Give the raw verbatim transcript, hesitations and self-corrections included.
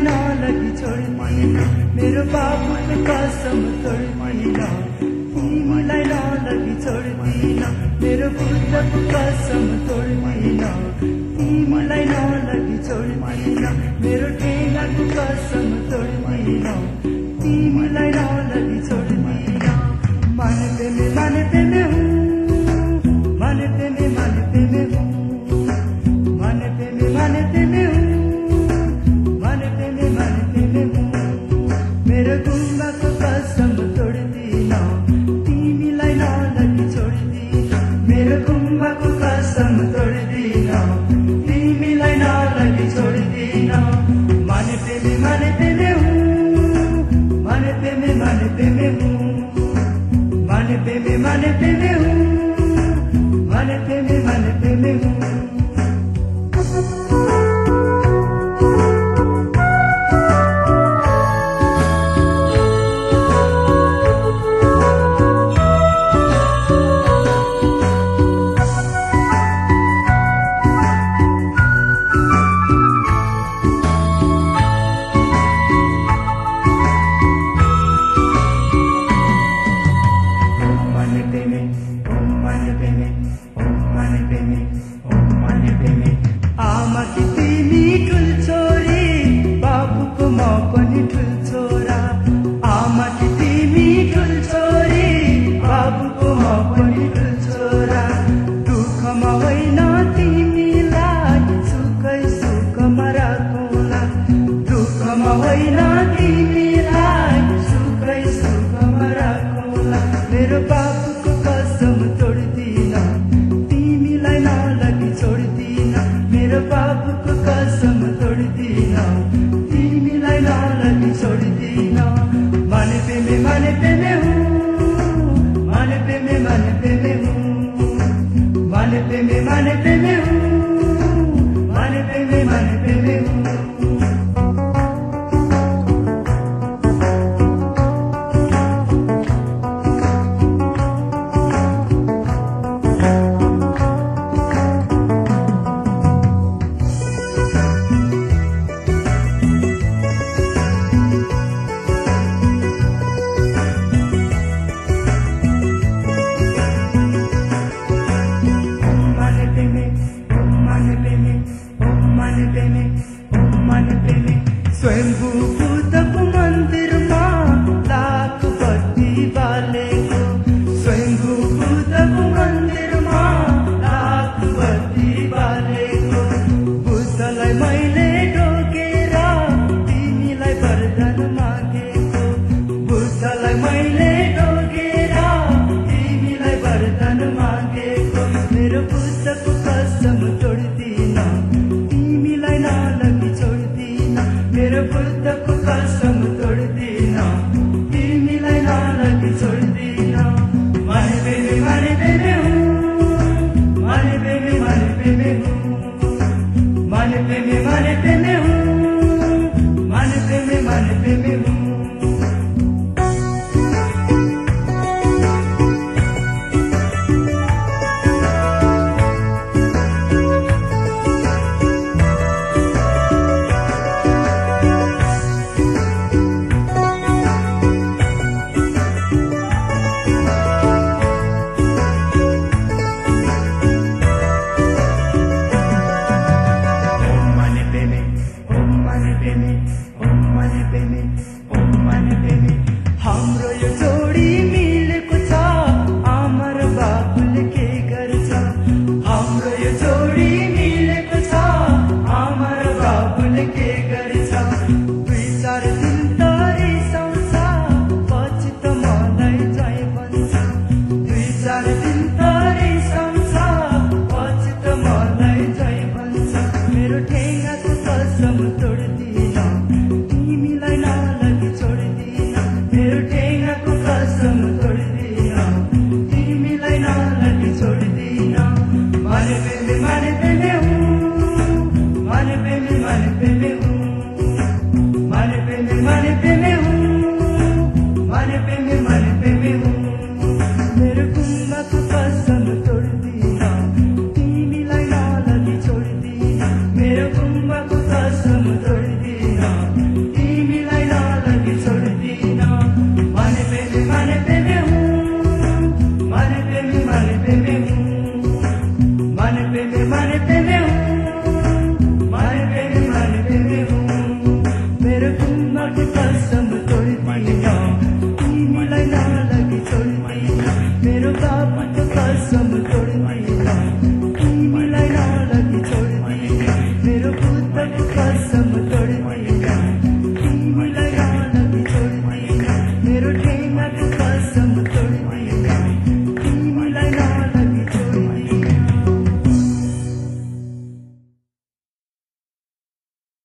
नलगी छोड्दिन मेरो बाबुको कसम तोड्दिन तिमीलाई नलगी छोड्दिन मेरो बुद्धको कसम तोड्दिन तिमीलाई नलगी छोड्दिन मेरो ठेगाको कसम तोड्दिन तिमीलाई नलगी छोड्दिन मानते में मानते में हूँ मानते में मानते में हूँ मानते में मानते में हूँ मानते में मानते में हूँ मेरो गुम्बाको कसम तोड्दिन तिमीलाई नलगी छोड्दिन मेरो गुम्बाको कसम तोड्दिन तिमीलाई नलगी छोड्दिन मानते में मानते में हूँ मानते में मानते में हूँ मानते में मानते में हूँ मानते में मानते में हूँ Om Mani Padme Hum, Mani Padme Hum, Mani Padme Hum, Mani मेरो बाबुको कसम